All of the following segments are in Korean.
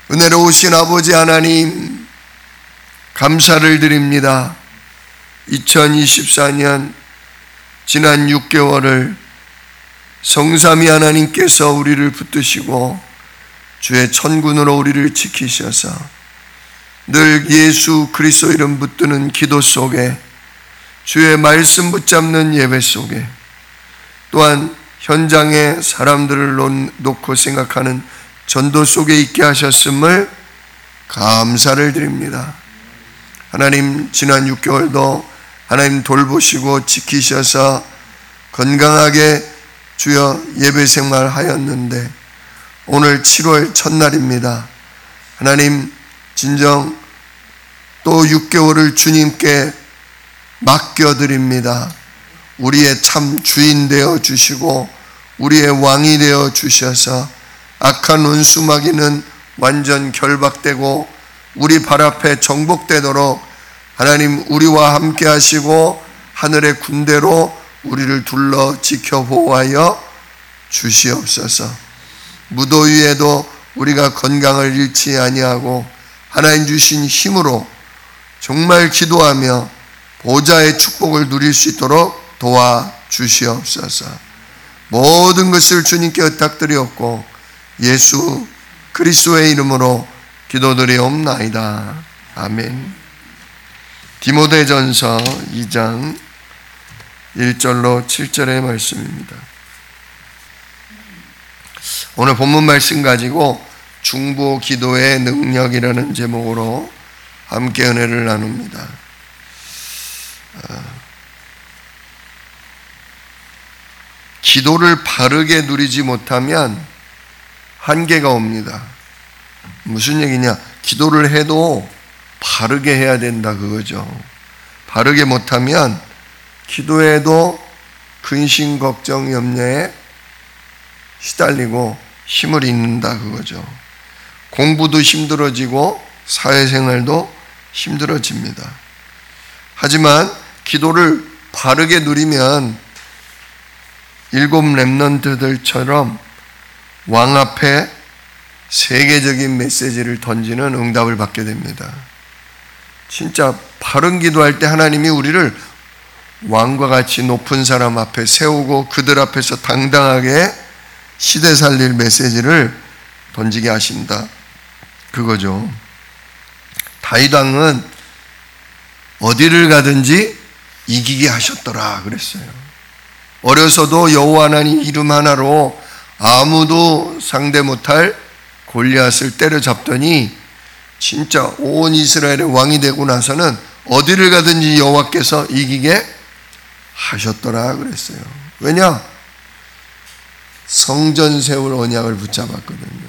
은혜로우신 아버지 하나님, 감사를 드립니다. 2024년 지난 6개월을 성삼위 하나님께서 우리를 붙드시고 주의 천군으로 우리를 지키셔서 늘 예수 그리스도 이름 붙드는 기도 속에, 주의 말씀 붙잡는 예배 속에, 또한 현장에 사람들을 놓고 생각하는 전도 속에 있게 하셨음을 감사를 드립니다. 하나님, 지난 6개월도 하나님 돌보시고 지키셔서 건강하게 주여 예배 생활 하였는데, 오늘 7월 첫날입니다. 하나님, 진정 또 6개월을 주님께 맡겨드립니다. 우리의 참 주인 되어 주시고 우리의 왕이 되어 주셔서 악한 원수마귀는 완전 결박되고 우리 발 앞에 정복되도록 하나님 우리와 함께 하시고 하늘의 군대로 우리를 둘러 지켜 보호하여 주시옵소서. 무더위에도 우리가 건강을 잃지 아니하고 하나님 주신 힘으로 정말 기도하며 보좌의 축복을 누릴 수 있도록 도와주시옵소서. 모든 것을 주님께 의탁드리옵고 예수 그리스도의 이름으로 기도드리옵나이다. 아멘. 디모데전서 2장 1절로 7절의 말씀입니다. 오늘 본문 말씀 가지고 중보 기도의 능력이라는 제목으로 함께 은혜를 나눕니다. 기도를 바르게 누리지 못하면 한계가 옵니다. 무슨 얘기냐? 기도를 해도 바르게 해야 된다 그거죠. 바르게 못하면 기도에도 근심, 걱정, 염려에 시달리고 힘을 잃는다 그거죠. 공부도 힘들어지고 사회생활도 힘들어집니다. 하지만 기도를 바르게 누리면 일곱 렘넌트들처럼 왕 앞에 세계적인 메시지를 던지는 응답을 받게 됩니다. 진짜 바른 기도할 때 하나님이 우리를 왕과 같이 높은 사람 앞에 세우고 그들 앞에서 당당하게 시대 살릴 메시지를 던지게 하신다 그거죠. 다윗 왕은 어디를 가든지 이기게 하셨더라 그랬어요. 어려서도 여호와 하나님 이름 하나로 아무도 상대 못할 골리앗을 때려잡더니 진짜 온 이스라엘의 왕이 되고 나서는 어디를 가든지 여호와께서 이기게 하셨더라 그랬어요. 왜냐? 성전 세울 언약을 붙잡았거든요.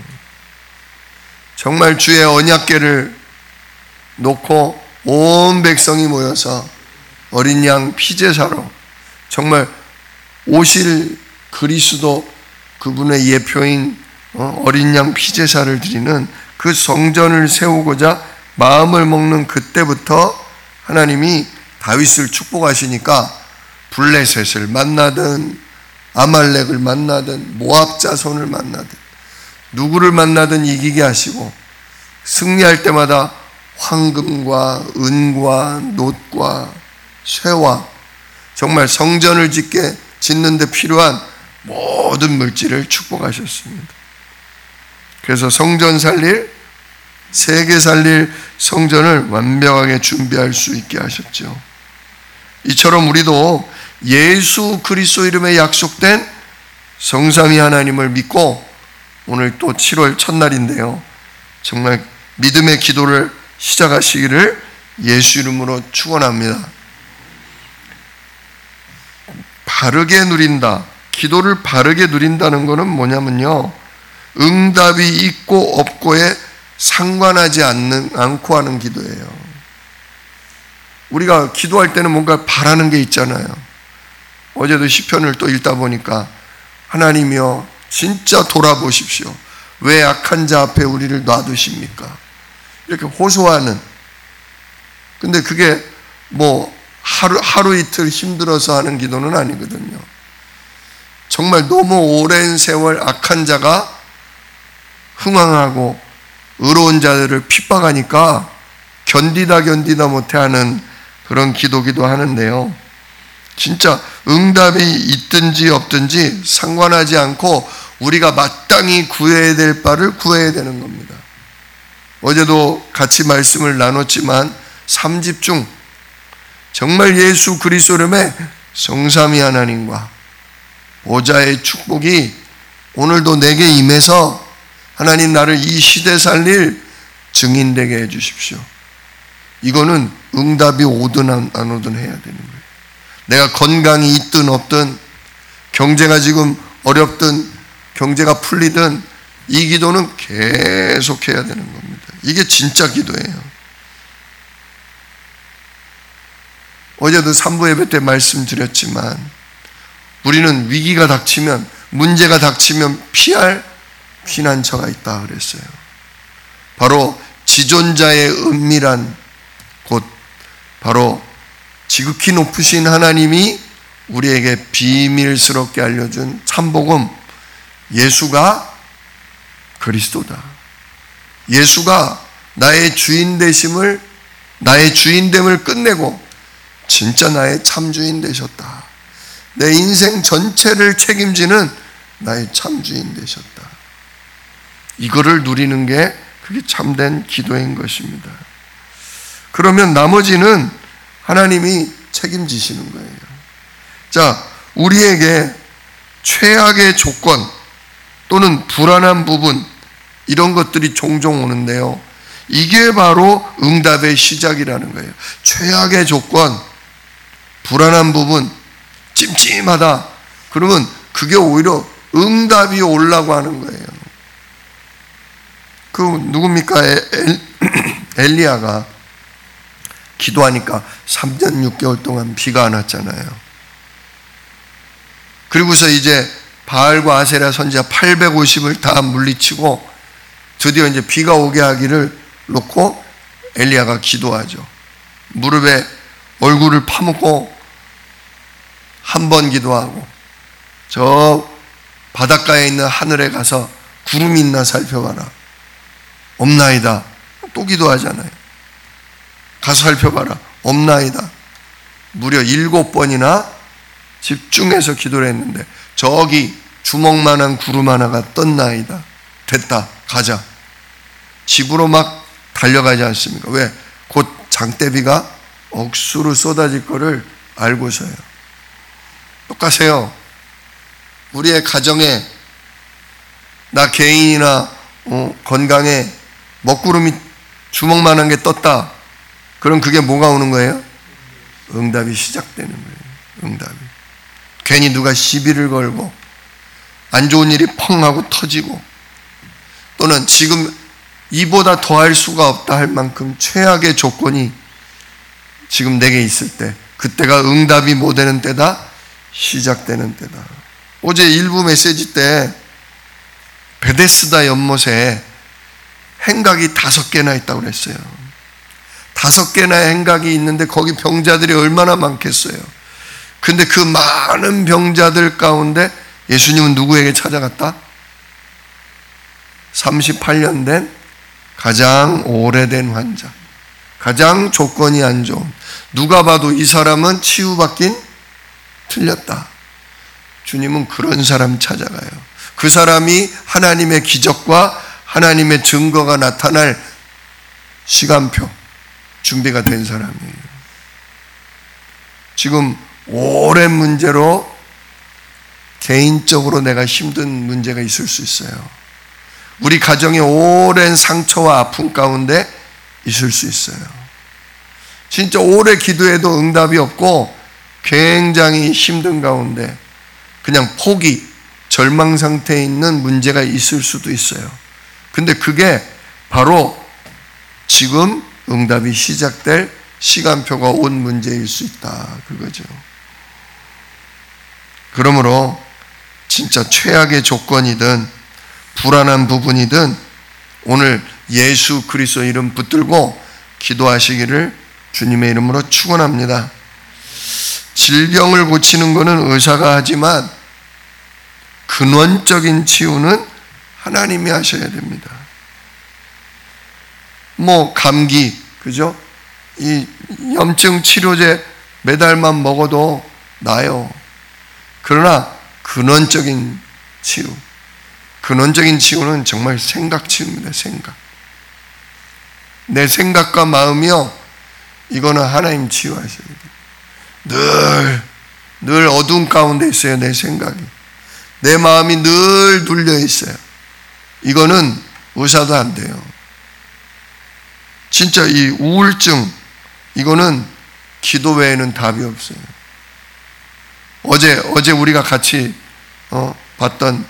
정말 주의 언약궤를 놓고 온 백성이 모여서 어린 양 피제사로 정말 오실 그리스도 그분의 예표인 어린 양 피제사를 드리는 그 성전을 세우고자 마음을 먹는 그때부터 하나님이 다윗을 축복하시니까 블레셋을 만나든 아말렉을 만나든 모압 자손을 만나든 누구를 만나든 이기게 하시고 승리할 때마다 황금과 은과 놋과 쇠와 정말 성전을 짓는 데 필요한 모든 물질을 축복하셨습니다. 그래서 성전 살릴, 세계 살릴 성전을 완벽하게 준비할 수 있게 하셨죠. 이처럼 우리도 예수 그리스도 이름에 약속된 성삼위 하나님을 믿고 오늘 또 7월 첫날인데요. 정말 믿음의 기도를 시작하시기를 예수 이름으로 축원합니다. 바르게 누린다. 기도를 바르게 누린다는 것은 뭐냐면요. 응답이 있고 없고에 상관하지 않고 하는 기도예요. 우리가 기도할 때는 뭔가 바라는 게 있잖아요. 어제도 시편을 또 읽다 보니까 하나님이여 진짜 돌아보십시오. 왜 악한 자 앞에 우리를 놔두십니까? 이렇게 호소하는. 근데 그게 뭐 하루 이틀 힘들어서 하는 기도는 아니거든요. 정말 너무 오랜 세월 악한 자가 흥황하고 의로운 자들을 핍박하니까 견디다 못해하는 그런 기도기도 하는데요. 진짜 응답이 있든지 없든지 상관하지 않고 우리가 마땅히 구해야 될 바를 구해야 되는 겁니다. 어제도 같이 말씀을 나눴지만 3집 중 정말 예수 그리스도 이름의 성삼위 하나님과 보좌의 축복이 오늘도 내게 임해서 하나님 나를 이 시대 살릴 증인되게 해주십시오. 이거는 응답이 오든 안 오든 해야 되는 거예요. 내가 건강이 있든 없든 경제가 지금 어렵든 경제가 풀리든 이 기도는 계속 해야 되는 겁니다. 이게 진짜 기도예요. 어제도 3부 예배 때 말씀드렸지만 우리는 위기가 닥치면 문제가 닥치면 피할 피난처가 있다 그랬어요. 바로 지존자의 은밀한 곳, 바로 지극히 높으신 하나님이 우리에게 비밀스럽게 알려준 참복음, 예수가 그리스도다. 예수가 나의 주인됨을 끝내고 진짜 나의 참주인 되셨다. 내 인생 전체를 책임지는 나의 참주인 되셨다. 이거를 누리는 게 그게 참된 기도인 것입니다. 그러면 나머지는 하나님이 책임지시는 거예요. 자, 우리에게 최악의 조건 또는 불안한 부분 이런 것들이 종종 오는데요. 이게 바로 응답의 시작이라는 거예요. 최악의 조건, 불안한 부분, 찜찜하다. 그러면 그게 오히려 응답이 오려고 하는 거예요. 그 누굽니까? 엘리야가 기도하니까 3년 6개월 동안 비가 안 왔잖아요. 그리고서 이제 바알과 아세라 선지자 850을 다 물리치고 드디어 이제 비가 오게 하기를 놓고 엘리야가 기도하죠. 무릎에 얼굴을 파묻고 한 번 기도하고 저 바닷가에 있는 하늘에 가서 구름이 있나 살펴봐라. 없나이다. 또 기도하잖아요. 가서 살펴봐라. 없나이다. 무려 7번이나 집중해서 기도를 했는데 저기 주먹만한 구름 하나가 떴나이다. 됐다. 가자. 집으로 막 달려가지 않습니까? 왜? 곧 장대비가 억수로 쏟아질 거를 알고서요. 똑같아요. 우리의 가정에 나 개인이나 건강에 먹구름이 주먹만한 게 떴다. 그럼 그게 뭐가 오는 거예요? 응답이 시작되는 거예요. 응답이. 괜히 누가 시비를 걸고 안 좋은 일이 펑 하고 터지고 또는 지금 이보다 더할 수가 없다 할 만큼 최악의 조건이 지금 내게 있을 때 그때가 응답이 못 되는 때다. 시작되는 때다. 어제 일부 메시지 때 베데스다 연못에 행각이 5개나 있다고 그랬어요. 5개나 행각이 있는데 거기 병자들이 얼마나 많겠어요. 근데 그 많은 병자들 가운데 예수님은 누구에게 찾아갔다? 38년 된 가장 오래된 환자, 가장 조건이 안 좋은, 누가 봐도 이 사람은 치유받긴 틀렸다. 주님은 그런 사람 찾아가요. 그 사람이 하나님의 기적과 하나님의 증거가 나타날 시간표 준비가 된 사람이에요. 지금 오랜 문제로 개인적으로 내가 힘든 문제가 있을 수 있어요. 우리 가정의 오랜 상처와 아픔 가운데 있을 수 있어요. 진짜 오래 기도해도 응답이 없고 굉장히 힘든 가운데 그냥 포기, 절망 상태에 있는 문제가 있을 수도 있어요. 근데 그게 바로 지금 응답이 시작될 시간표가 온 문제일 수 있다. 그거죠. 그러므로 진짜 최악의 조건이든 불안한 부분이든 오늘 예수 그리스도 이름 붙들고 기도하시기를 주님의 이름으로 축원합니다. 질병을 고치는 것은 의사가 하지만 근원적인 치유는 하나님이 하셔야 됩니다. 뭐 감기, 그죠? 이 염증 치료제 매달만 먹어도 나아요. 그러나 근원적인 치유는 정말 생각 치유입니다. 생각. 내 생각과 마음이요, 이거는 하나님 치유하셔야 돼요. 늘 어두운 가운데 있어요. 내 생각이, 내 마음이 늘 눌려 있어요. 이거는 의사도 안 돼요. 진짜 이 우울증, 이거는 기도 외에는 답이 없어요. 어제 우리가 같이 봤던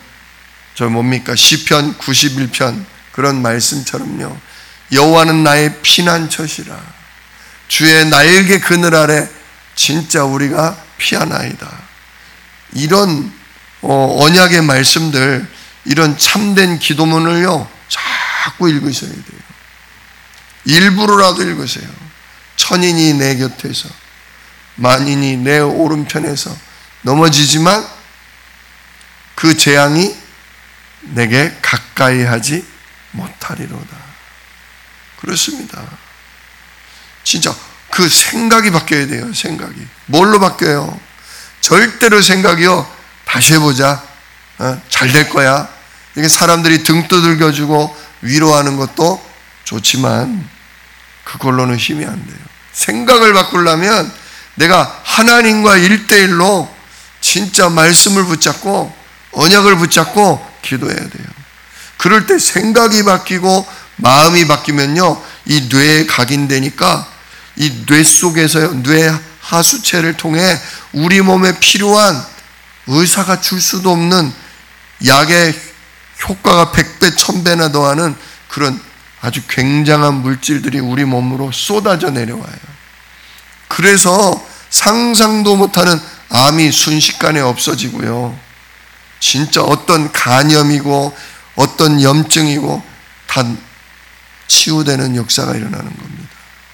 시편 91편 그런 말씀처럼요, 여호와는 나의 피난처시라. 주의 날개 그늘 아래 진짜 우리가 피하나이다. 이런 언약의 말씀들, 이런 참된 기도문을요, 자꾸 읽으셔야 돼요. 일부러라도 읽으세요. 천인이 내 곁에서, 만인이 내 오른편에서 넘어지지만 그 재앙이 내게 가까이 하지 못하리로다. 그렇습니다. 진짜 그 생각이 바뀌어야 돼요. 생각이. 뭘로 바뀌어요? 절대로 생각이요, 다시 해보자, 잘 될 거야, 이게 사람들이 등 두들겨주고 위로하는 것도 좋지만 그걸로는 힘이 안 돼요. 생각을 바꾸려면 내가 하나님과 1대1로 진짜 말씀을 붙잡고 언약을 붙잡고 기도해야 돼요. 그럴 때 생각이 바뀌고 마음이 바뀌면요, 이 뇌에 각인되니까 이 뇌 속에서요, 뇌 하수체를 통해 우리 몸에 필요한 의사가 줄 수도 없는 약의 효과가 100배, 1000배나 더하는 그런 아주 굉장한 물질들이 우리 몸으로 쏟아져 내려와요. 그래서 상상도 못하는 암이 순식간에 없어지고요, 진짜 어떤 간염이고 어떤 염증이고 다 치유되는 역사가 일어나는 겁니다.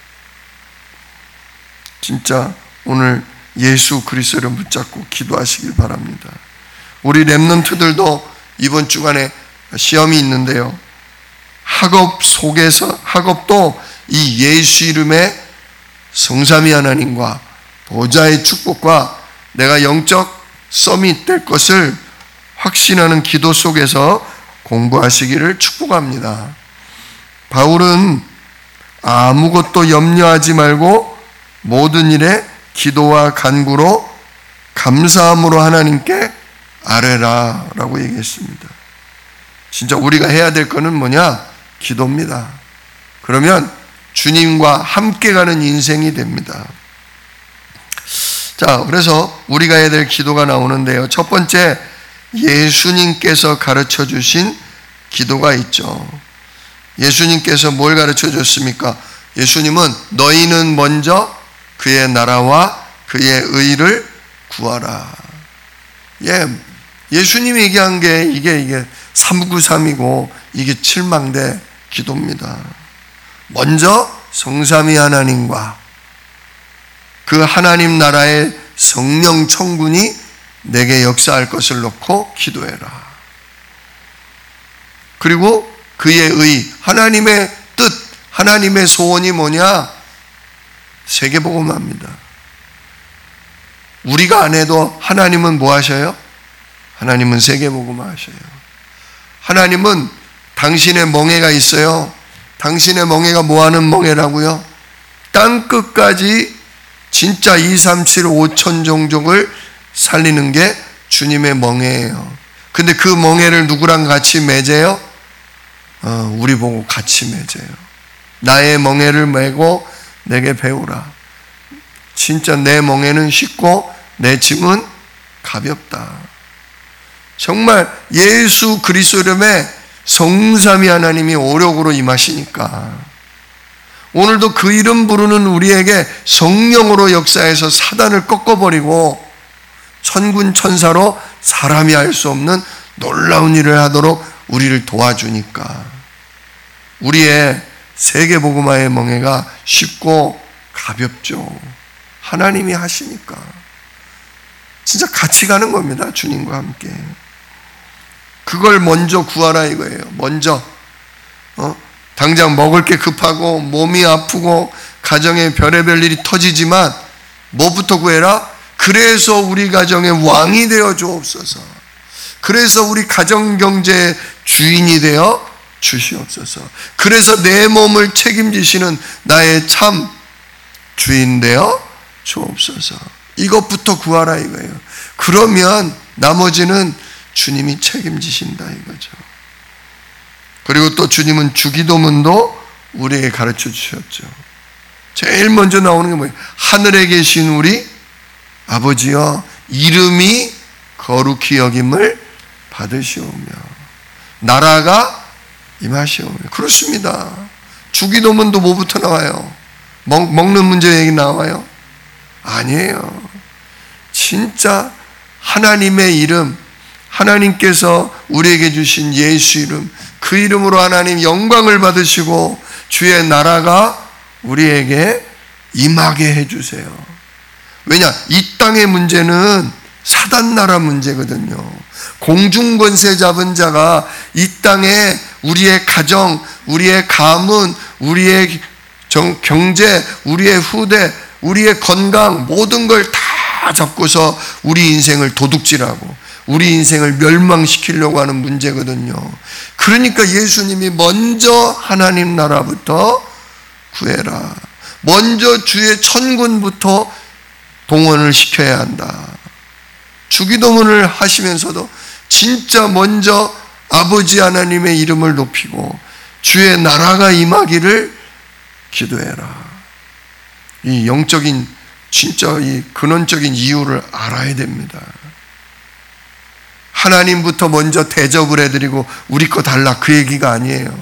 진짜 오늘 예수 그리스도를 붙잡고 기도하시길 바랍니다. 우리 렘넌트들도 이번 주간에 시험이 있는데요, 학업도 이 예수 이름의 성삼위 하나님과 보좌의 축복과 내가 영적 서밋 될 것을 확신하는 기도 속에서 공부하시기를 축복합니다. 바울은 아무것도 염려하지 말고 모든 일에 기도와 간구로 감사함으로 하나님께 아뢰라 라고 얘기했습니다. 진짜 우리가 해야 될 거는 뭐냐? 기도입니다. 그러면 주님과 함께 가는 인생이 됩니다. 자, 그래서 우리가 해야 될 기도가 나오는데요, 첫 번째, 예수님께서 가르쳐 주신 기도가 있죠. 예수님께서 뭘 가르쳐 줬습니까? 예수님은 너희는 먼저 그의 나라와 그의 의를 구하라. 예수님이 얘기한 게 이게 393이고 이게 7망대 기도입니다. 먼저 성삼위 하나님과 그 하나님 나라의 성령 천군이 내게 역사할 것을 놓고 기도해라. 그리고 그의 의, 하나님의 뜻, 하나님의 소원이 뭐냐? 세계복음화입니다. 우리가 안 해도 하나님은 뭐 하셔요? 하나님은 세계복음화 하셔요. 하나님은 당신의 멍에가 있어요. 당신의 멍에가 뭐 하는 멍에라고요? 땅 끝까지 진짜 2, 3, 7, 5천 종족을 살리는 게 주님의 멍에예요. 근데 그 멍에를 누구랑 같이 맺어요? 우리 보고 같이 맺어요. 나의 멍에를 메고 내게 배우라. 진짜 내 멍에는 쉽고 내 짐은 가볍다. 정말 예수 그리스도 이름에 성삼위 하나님이 오력으로 임하시니까 오늘도 그 이름 부르는 우리에게 성령으로 역사해서 사단을 꺾어버리고 천군 천사로 사람이 할 수 없는 놀라운 일을 하도록 우리를 도와주니까 우리의 세계복음화의 멍에가 쉽고 가볍죠. 하나님이 하시니까 진짜 같이 가는 겁니다. 주님과 함께. 그걸 먼저 구하라 이거예요. 먼저 당장 먹을 게 급하고 몸이 아프고 가정에 별의별 일이 터지지만 뭐부터 구해라? 그래서 우리 가정의 왕이 되어 주옵소서. 그래서 우리 가정경제의 주인이 되어 주시옵소서. 그래서 내 몸을 책임지시는 나의 참 주인 되어 주옵소서. 이것부터 구하라 이거예요. 그러면 나머지는 주님이 책임지신다 이거죠. 그리고 또 주님은 주기도문도 우리에게 가르쳐 주셨죠. 제일 먼저 나오는 게 뭐예요? 하늘에 계신 우리 아버지여 이름이 거룩히 여김을 받으시오며 나라가 임하시오며. 그렇습니다. 주기도문도 뭐부터 나와요? 먹는 문제 얘기 나와요? 아니에요. 진짜 하나님의 이름, 하나님께서 우리에게 주신 예수 이름, 그 이름으로 하나님 영광을 받으시고 주의 나라가 우리에게 임하게 해주세요. 왜냐? 이 땅의 문제는 사단 나라 문제거든요. 공중권세 잡은 자가 이 땅에 우리의 가정, 우리의 가문, 우리의 경제, 우리의 후대, 우리의 건강 모든 걸 다 잡고서 우리 인생을 도둑질하고 우리 인생을 멸망시키려고 하는 문제거든요. 그러니까 예수님이 먼저 하나님 나라부터 구해라. 먼저 주의 천군부터 동원을 시켜야 한다. 주기도문을 하시면서도 진짜 먼저 아버지 하나님의 이름을 높이고 주의 나라가 임하기를 기도해라. 이 영적인 진짜 이 근원적인 이유를 알아야 됩니다. 하나님부터 먼저 대접을 해드리고 우리 거 달라 그 얘기가 아니에요.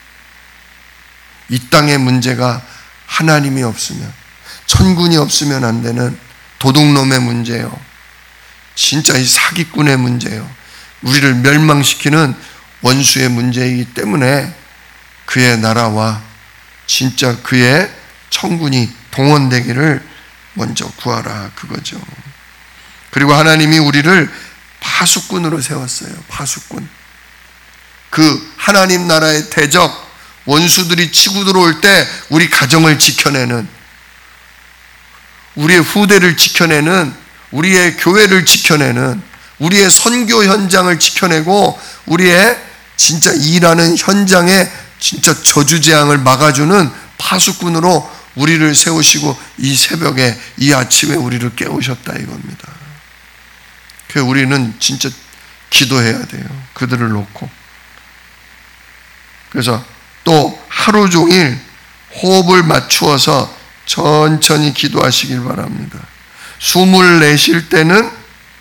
이 땅의 문제가 하나님이 없으면, 천군이 없으면 안 되는 도둑놈의 문제예요. 진짜 이 사기꾼의 문제예요. 우리를 멸망시키는 원수의 문제이기 때문에 그의 나라와 진짜 그의 천군이 동원되기를 먼저 구하라 그거죠. 그리고 하나님이 우리를 파수꾼으로 세웠어요. 파수꾼. 그 하나님 나라의 대적 원수들이 치고 들어올 때 우리 가정을 지켜내는, 우리의 후대를 지켜내는, 우리의 교회를 지켜내는, 우리의 선교 현장을 지켜내고 우리의 진짜 일하는 현장에 진짜 저주재앙을 막아주는 파수꾼으로 우리를 세우시고 이 새벽에 이 아침에 우리를 깨우셨다 이겁니다. 그래서 우리는 진짜 기도해야 돼요. 그들을 놓고. 그래서 또 하루 종일 호흡을 맞추어서 천천히 기도하시길 바랍니다. 숨을 내쉴 때는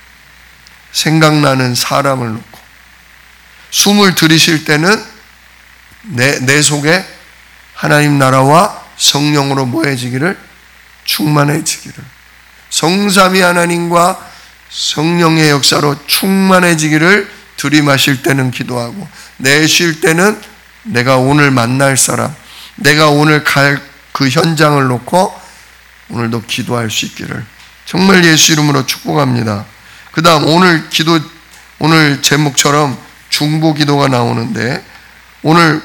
생각나는 사람을 놓고, 숨을 들이쉴 때는 내 속에 하나님 나라와 성령으로 뭐해지기를, 충만해지기를, 성삼위 하나님과 성령의 역사로 충만해지기를 들이마실 때는 기도하고, 내쉴 때는 내가 오늘 만날 사람, 내가 오늘 갈 그 현장을 놓고 오늘도 기도할 수 있기를 정말 예수 이름으로 축복합니다. 그 다음 오늘 제목처럼 중보 기도가 나오는데, 오늘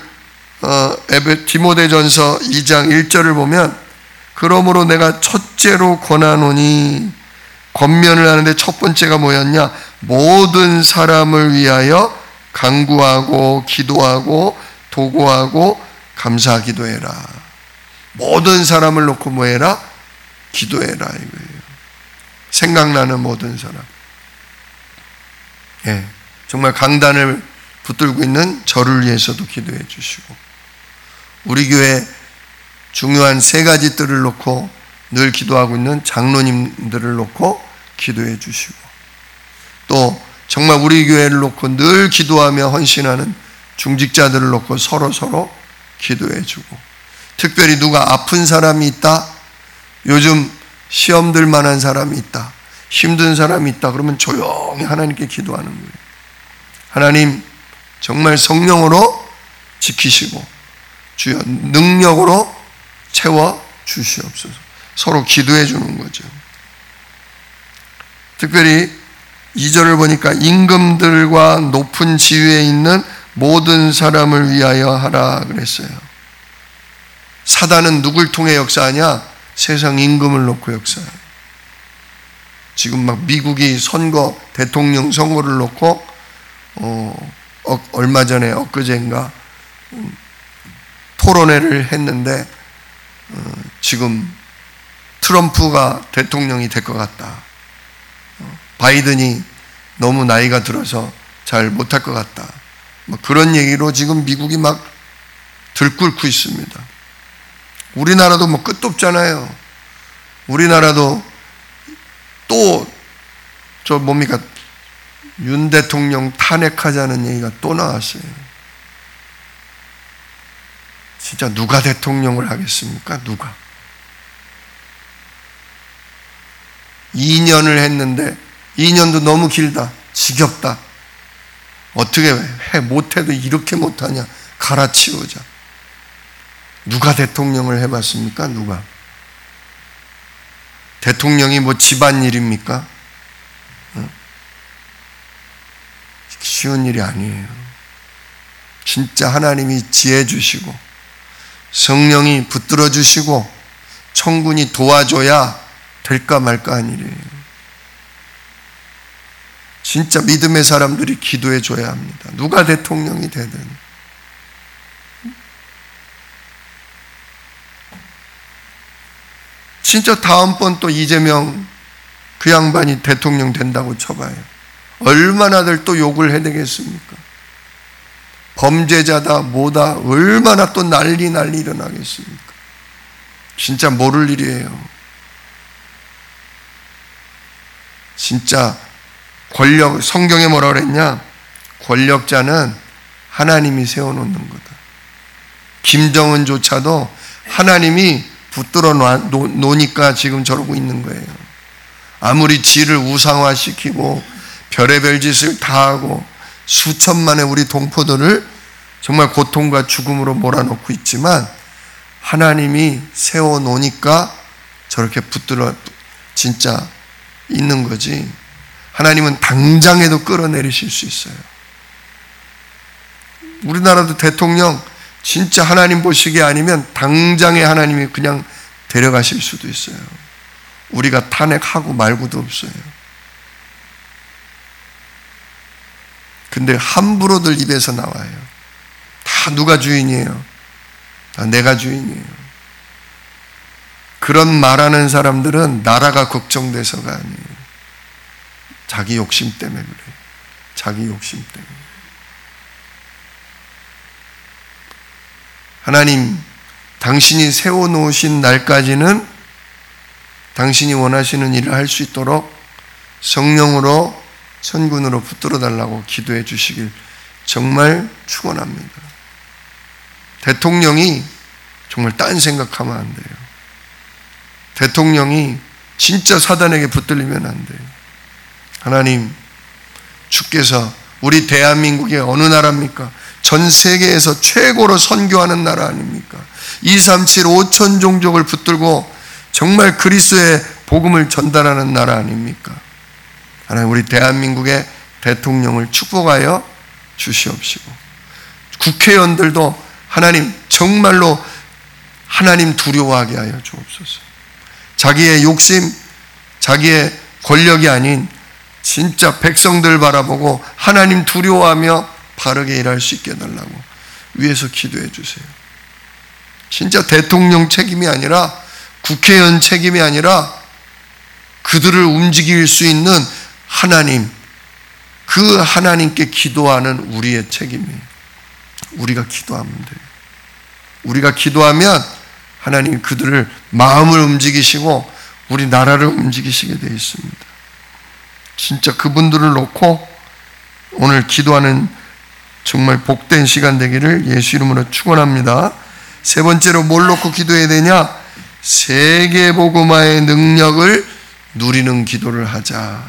디모데전서 2장 1절을 보면, 그러므로 내가 첫째로 권하노니, 권면을 하는데 첫 번째가 뭐였냐? 모든 사람을 위하여 간구하고 기도하고 도구하고 감사하기도 해라. 모든 사람을 놓고 뭐해라? 기도해라 이거예요. 생각나는 모든 사람. 예, 정말 강단을 붙들고 있는 저를 위해서도 기도해 주시고, 우리 교회 중요한 세 가지 뜰을 놓고 늘 기도하고 있는 장로님들을 놓고 기도해 주시고, 또 정말 우리 교회를 놓고 늘 기도하며 헌신하는 중직자들을 놓고 서로 기도해 주고, 특별히 누가 아픈 사람이 있다, 요즘 시험 들 만한 사람이 있다, 힘든 사람이 있다, 그러면 조용히 하나님께 기도하는 거예요. 하나님 정말 성령으로 지키시고 주여 능력으로 채워 주시옵소서. 서로 기도해 주는 거죠. 특별히 2절을 보니까 임금들과 높은 지위에 있는 모든 사람을 위하여 하라 그랬어요. 사단은 누굴 통해 역사하냐? 세상 임금을 놓고 역사해요. 지금 막 미국이 선거, 대통령 선거를 놓고 얼마 전에 엊그제인가 토론회를 했는데 지금 트럼프가 대통령이 될 것 같다. 바이든이 너무 나이가 들어서 잘 못할 것 같다. 뭐 그런 얘기로 지금 미국이 막 들끓고 있습니다. 우리나라도 뭐 끝도 없잖아요. 우리나라도 또 윤 대통령 탄핵하자는 얘기가 또 나왔어요. 진짜 누가 대통령을 하겠습니까? 누가? 2년을 했는데 2년도 너무 길다. 지겹다. 어떻게 못해도 이렇게 못하냐. 갈아치우자. 누가 대통령을 해봤습니까? 누가? 대통령이 뭐 집안일입니까? 쉬운 일이 아니에요. 진짜 하나님이 지혜 주시고 성령이 붙들어 주시고 천군이 도와줘야 될까 말까 한 일이에요. 진짜 믿음의 사람들이 기도해 줘야 합니다. 누가 대통령이 되든. 진짜 다음번 또 이재명 그 양반이 대통령 된다고 쳐봐요. 얼마나들 또 욕을 해야 되겠습니까? 범죄자다 뭐다 얼마나 또 난리 일어나겠습니까? 진짜 모를 일이에요. 진짜 성경에 뭐라 그랬냐? 권력자는 하나님이 세워놓는 거다. 김정은조차도 하나님이 붙들어 놓으니까 지금 저러고 있는 거예요. 아무리 지를 우상화시키고 별의별 짓을 다 하고 수천만의 우리 동포들을 정말 고통과 죽음으로 몰아넣고 있지만 하나님이 세워놓으니까 저렇게 붙들어 진짜 있는 거지. 하나님은 당장에도 끌어내리실 수 있어요. 우리나라도 대통령 진짜 하나님 보시기에 아니면 당장에 하나님이 그냥 데려가실 수도 있어요. 우리가 탄핵하고 말고도 없어요. 근데 함부로들 입에서 나와요. 다 누가 주인이에요? 다 내가 주인이에요. 그런 말하는 사람들은 나라가 걱정돼서가 아니에요. 자기 욕심 때문에 그래요. 자기 욕심 때문에. 하나님, 당신이 세워놓으신 날까지는 당신이 원하시는 일을 할 수 있도록 성령으로 천군으로 붙들어 달라고 기도해 주시길 정말 축원합니다. 대통령이 정말 딴 생각하면 안 돼요. 대통령이 진짜 사단에게 붙들리면 안 돼요. 하나님, 주께서 우리 대한민국이 어느 나라입니까? 전 세계에서 최고로 선교하는 나라 아닙니까? 237 5천 종족을 붙들고 정말 그리스도의 복음을 전달하는 나라 아닙니까? 하나님, 우리 대한민국의 대통령을 축복하여 주시옵시고 국회의원들도 하나님 정말로 하나님 두려워하게 하여 주옵소서. 자기의 욕심, 자기의 권력이 아닌 진짜 백성들 바라보고 하나님 두려워하며 바르게 일할 수 있게 해달라고 위에서 기도해 주세요. 진짜 대통령 책임이 아니라 국회의원 책임이 아니라 그들을 움직일 수 있는 하나님, 그 하나님께 기도하는 우리의 책임이에요. 우리가 기도하면 돼요. 우리가 기도하면 하나님이 그들을 마음을 움직이시고 우리 나라를 움직이시게 되어 있습니다. 진짜 그분들을 놓고 오늘 기도하는 정말 복된 시간 되기를 예수 이름으로 축원합니다. 세 번째로 뭘 놓고 기도해야 되냐? 세계복음화의 능력을 누리는 기도를 하자.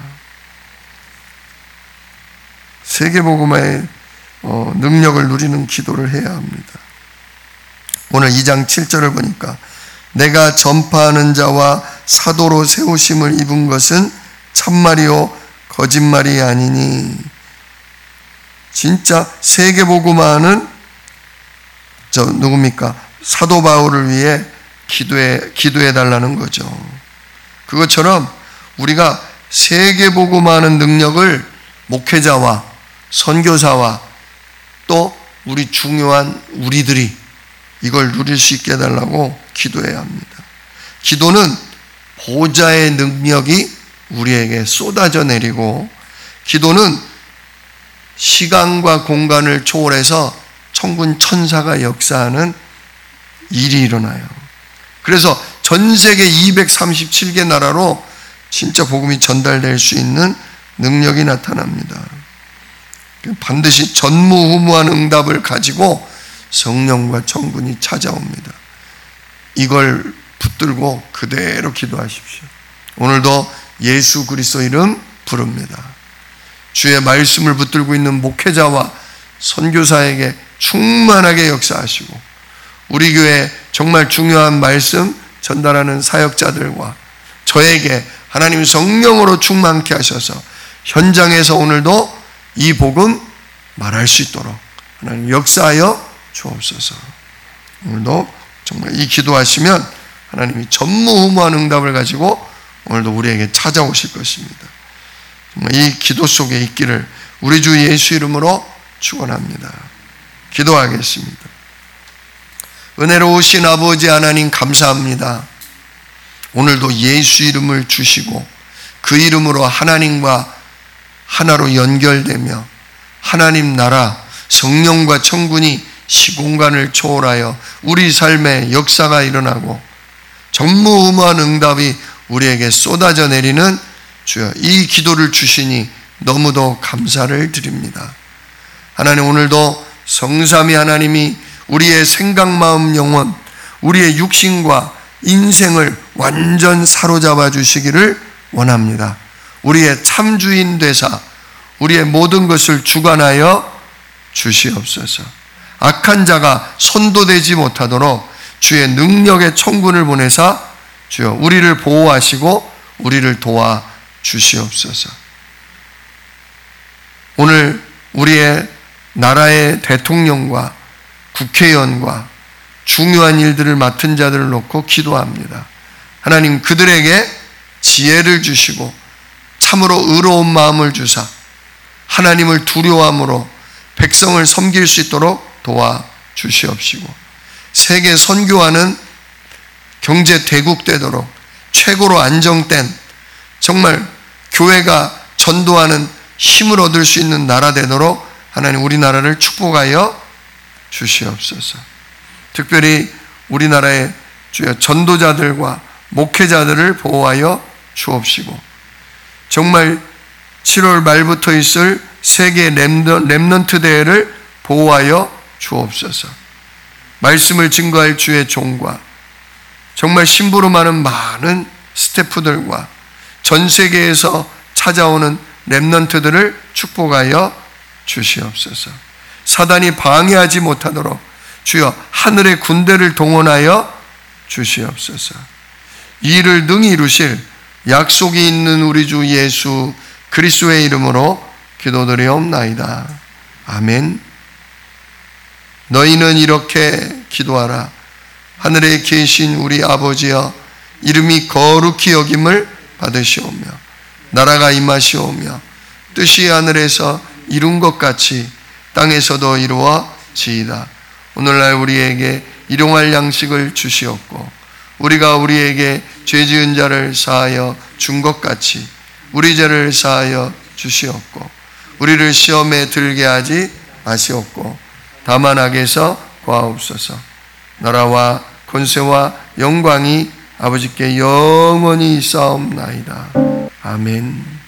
세계복음화의 능력을 누리는 기도를 해야 합니다. 오늘 2장 7절을 보니까 내가 전파하는 자와 사도로 세우심을 입은 것은 참말이요 거짓말이 아니니. 진짜 세계복음화는 누굽니까? 사도 바울을 위해 기도해 달라는 거죠. 그것처럼 우리가 세계복음하는 능력을 목회자와 선교사와 또 우리 중요한 우리들이 이걸 누릴 수 있게 해달라고 기도해야 합니다. 기도는 보좌의 능력이 우리에게 쏟아져 내리고, 기도는 시간과 공간을 초월해서 천군 천사가 역사하는 일이 일어나요. 그래서 전 세계 237개 나라로 진짜 복음이 전달될 수 있는 능력이 나타납니다. 반드시 전무후무한 응답을 가지고 성령과 천군이 찾아옵니다. 이걸 붙들고 그대로 기도하십시오. 오늘도 예수 그리스도 이름 부릅니다. 주의 말씀을 붙들고 있는 목회자와 선교사에게 충만하게 역사하시고, 우리 교회 정말 중요한 말씀 전달하는 사역자들과 저에게 하나님 성령으로 충만케 하셔서 현장에서 오늘도 이 복음 말할 수 있도록 하나님 역사하여 주옵소서. 오늘도 정말 이 기도하시면 하나님이 전무후무한 응답을 가지고 오늘도 우리에게 찾아오실 것입니다. 정말 이 기도 속에 있기를 우리 주 예수 이름으로 축원합니다. 기도하겠습니다. 은혜로우신 아버지 하나님 감사합니다. 오늘도 예수 이름을 주시고 그 이름으로 하나님과 하나로 연결되며 하나님 나라 성령과 천군이 시공간을 초월하여 우리 삶에 역사가 일어나고 전무후무한 응답이 우리에게 쏟아져 내리는 주여 이 기도를 주시니 너무도 감사를 드립니다. 하나님, 오늘도 성삼위 하나님이 우리의 생각, 마음, 영혼, 우리의 육신과 인생을 완전 사로잡아 주시기를 원합니다. 우리의 참주인 되사 우리의 모든 것을 주관하여 주시옵소서. 악한 자가 선도되지 못하도록 주의 능력의 천군을 보내사 주여 우리를 보호하시고 우리를 도와 주시옵소서. 오늘 우리의 나라의 대통령과 국회의원과 중요한 일들을 맡은 자들을 놓고 기도합니다. 하나님, 그들에게 지혜를 주시고 참으로 의로운 마음을 주사 하나님을 두려워함으로 백성을 섬길 수 있도록 도와 주시옵시고, 세계 선교하는 경제 대국되도록 최고로 안정된 정말 교회가 전도하는 힘을 얻을 수 있는 나라 되도록 하나님 우리나라를 축복하여 주시옵소서. 특별히 우리나라의 주여 전도자들과 목회자들을 보호하여 주옵시고, 정말 7월 말부터 있을 세계 렘넌트 대회를 보호하여 주옵소서. 말씀을 증거할 주의 종과 정말 심부름하는 많은 스태프들과 전 세계에서 찾아오는 렘넌트들을 축복하여 주시옵소서. 사단이 방해하지 못하도록 주여 하늘의 군대를 동원하여 주시옵소서. 이 일을 능히 이루실 약속이 있는 우리 주 예수 그리스도의 이름으로 기도드리옵나이다. 아멘. 너희는 이렇게 기도하라. 하늘에 계신 우리 아버지여, 이름이 거룩히 여김을 받으시오며 나라가 임하시오며 뜻이 하늘에서 이룬 것 같이 땅에서도 이루어지이다. 오늘날 우리에게 일용할 양식을 주시옵고 우리가 우리에게 죄 지은 자를 사하여 준 것 같이 우리 죄를 사하여 주시옵고 우리를 시험에 들게 하지 마시옵고 다만 악에서 구하옵소서. 나라와 권세와 영광이 아버지께 영원히 있사옵나이다. 아멘.